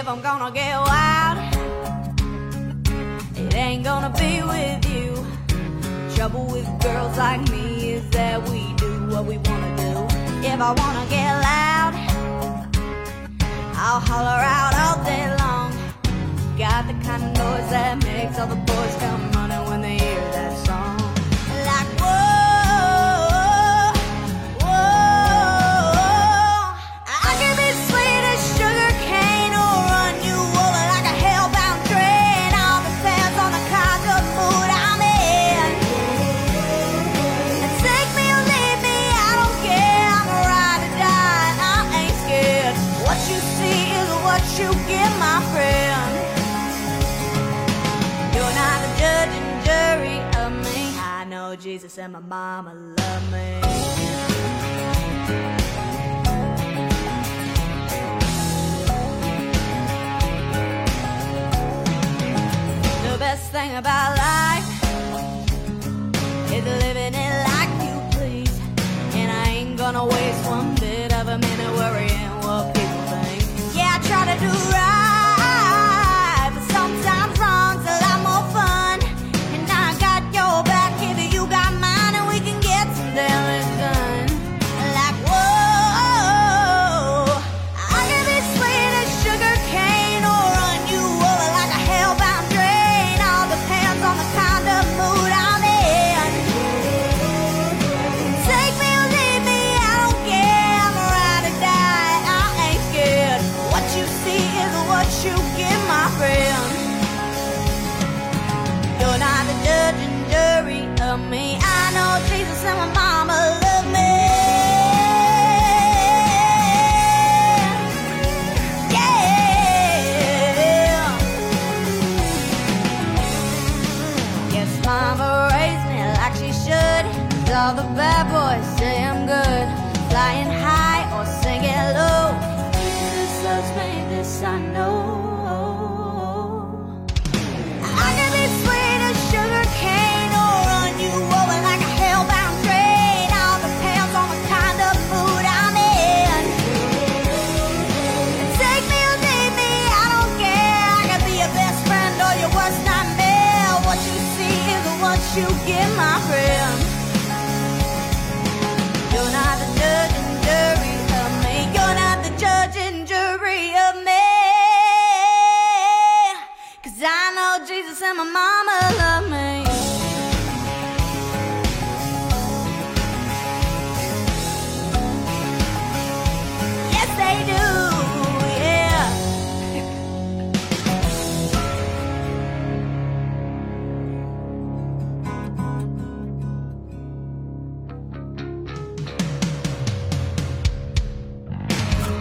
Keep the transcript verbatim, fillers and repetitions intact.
if I'm gonna get wild, it ain't gonna be with you. Trouble with girls like me is that we do what we wanna do. If I wanna get loud, I'll holler out all day long. Got the kind of noise that makes all the boys come running when they hear that song. Like whoa, whoa, I can be sweet as sugar cane or run you over like a hellbound train. All depends on the kind of mood I'm in. And take me or leave me, I don't care. I'm a ride or die, and I ain't scared. What you see is what you get, my friend. You're not the judge and jury of me. I know Jesus and my mama love me. The best thing about life is living it like you please. And I ain't gonna waste one bit of a minute worrying what people think. Yeah, I try to do right, but sometimes wrong's a lot more fun. And I got your back if you got mine, and we can get some damage done. Like whoa, I can be sweet as sugar cane or run you over like a hellbound train. All depends on the kind of mood I'm in. Take me or leave me, I don't care. I'm a ride or die, I ain't scared. What you see is what you get, my friend. You're not the judge and jury of me. I know Jesus and my mama love me. Yeah. Yes, mama raised me like she should. 'Cause all the bad boys say I'm good. Flying high or singing low. Jesus loves me, this I know. I can be sweet as sugar cane or run you over like a hellbound train. All depends on the kind of mood I'm in. Take me or leave me, I don't care. I can be your best friend or your worst nightmare. What you see is what you get, my friend. You're not the judge and jury of me. You're not the judge and jury of me. 'Cause I know Jesus and my mama love me. Yes, they do.